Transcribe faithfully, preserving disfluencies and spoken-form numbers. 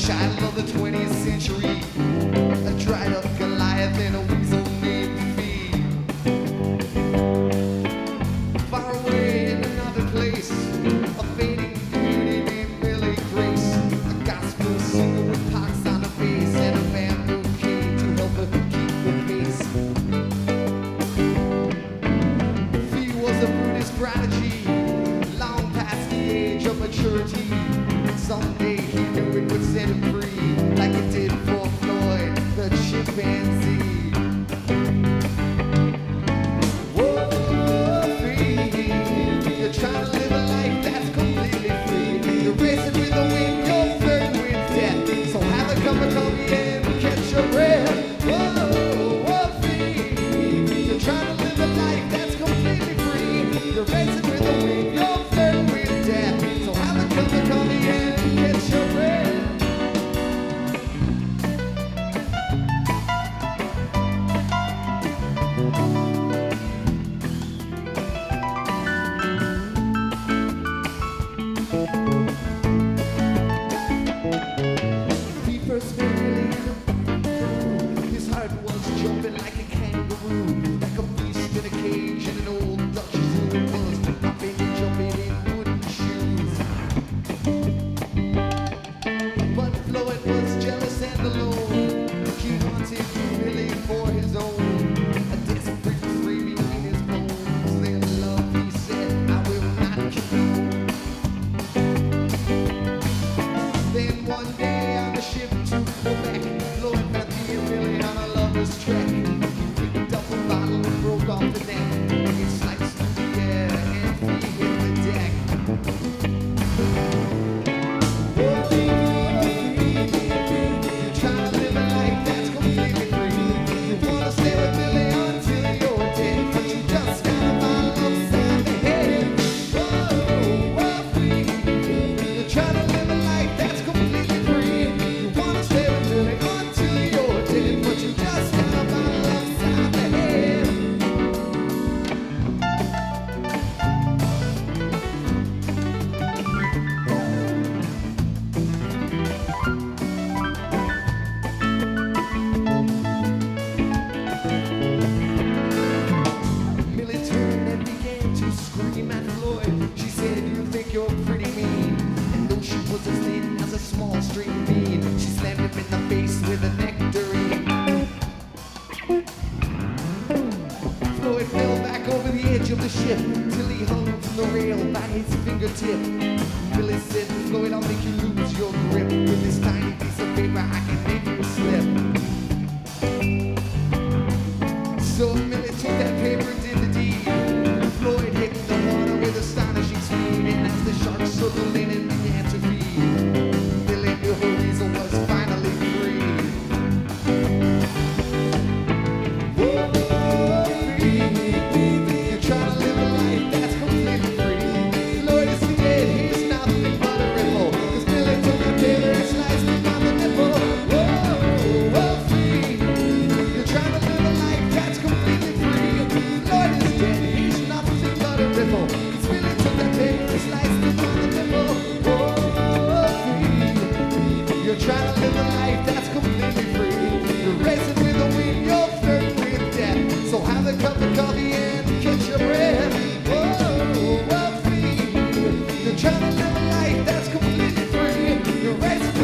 child of the twentieth century, a dried up Goliath and a weasel named Fee. Far away in another place, a fading beauty named Billy Grace, a gospel singer with pox on her face and a bamboo cane to help her keep the pace. Fee was a Buddhist prodigy, long past the age of maturity. Someday he knew it would set him free, like it did for Floyd, the chimpanzee. Whoa, Fee, you're trying to live a life that's completely free. You're racing with the wind, you're flirting with death. So have a cup of coffee and catch your breath. Whoa, whoa, Fee, you're trying to live a life that's completely free. You're racing with the wind, you're flirting with death. So have a cup of coffee and catch your breath. He first met Billy in a room. His heart was jumping like a kangaroo, like a beast in a cage in an old Dutch zoo. It was hopping and jumping in wooden shoes. But Floyd was jealous and alone. He wanted Billy for his own, a desperate craving in his bones. Then love, he said, I will not condone. Then one day on the ship to Quebec, Floyd met me and Billy on a lover's trek. He picked up a bottle and broke off the neck. It sliced through the air and he hit the deck. You're trying to live a life that's completely free. You wanna stay with Billy until you're dead, but you just got a bottle upside the head. Whoa, whoa, Fee, you're trying to live a life that's completely free. You wanna stay with Billy until you're dead, but you just got a bottle upside the head. Millie turned and began to scream at Floyd. She said, you think you're pretty mean. And though she was as thin as a small string bean, she slammed him in the face with a nectarine. Floyd fell back over the edge of the ship till he hung from the rail by his fingertip. Billy said, Floyd, I'll make you lose your grip. With this tiny piece of paper, I can make you slip. So Millie took that paper and did the deed. Floyd hit the water with astonishing speed, and as the sharks circled in and began to feed, Billy knew her weasel was finally free. Whoa, Fee, you're trying to live a life that's completely free. Floyd is dead, he's nothing but a ripple, 'cause Billy took the paper and sliced it on the nipple. Whoa, whoa, Fee, you're trying to live a life that's completely free. Floyd is dead, he's nothing but a ripple, 'cause Billy took that paper and sliced it on the nipple. Whoa, Fee, you're trying to live a life that's completely free. You're racing with the wind, you're flirting with death. So have a cup of coffee and catch your breath. Whoa, whoa, Fee, you're trying to live a life that's completely free. You're racing